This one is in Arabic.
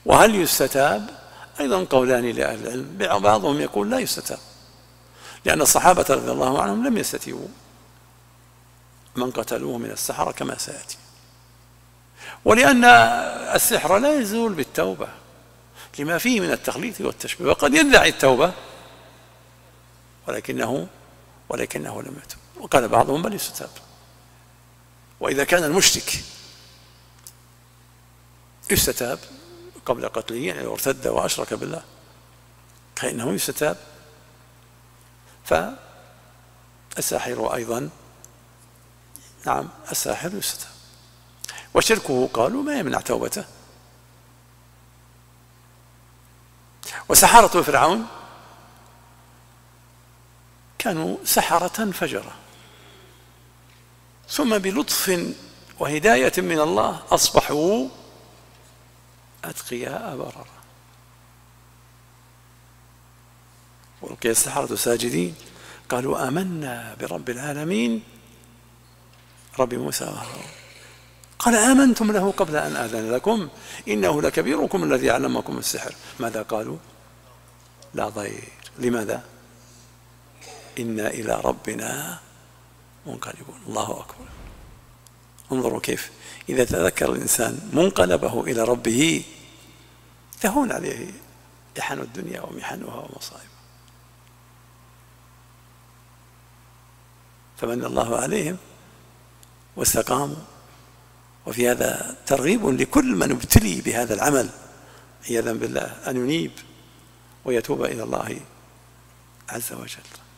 وهل يستتاب؟ أيضا قولان لأهل العلم، بعضهم يقول لا يستتاب، لأن الصحابة رضي الله عنهم لم يستتيبوا من قتلوه من السحرة كما سيأتي، ولأن السحر لا يزول بالتوبة لما فيه من التخليط والتشبيه، وقد يدعي التوبة ولكنه لم يتب. وقال بعضهم بل يستتاب، وإذا كان المشرك يستتاب قبل قتله، يعني لو ارتد وأشرك بالله فإنه يستتاب، فالساحر أيضا نعم الساحر يستتاب، وشركه قالوا ما يمنع توبته. وسحرة فرعون كانوا سحرة فجرة، ثم بلطف وهداية من الله أصبحوا أتقياء بررة. ولقي السحرة ساجدين قالوا آمنا برب العالمين رب موسى وهارون. قال آمنتم له قبل أن آذن لكم إنه لكبيركم الذي علمكم السحر. ماذا قالوا؟ لا ضير. لماذا؟ إنا إلى ربنا منقلبون. الله أكبر. انظروا كيف إذا تذكر الإنسان منقلبه إلى ربه تهون عليه محن الدنيا ومحنها ومصائبها. فمن الله عليهم واستقاموا. وفي هذا ترغيب لكل من ابتلي بهذا العمل عياذا بالله أن ينيب ويتوب إلى الله عز وجل.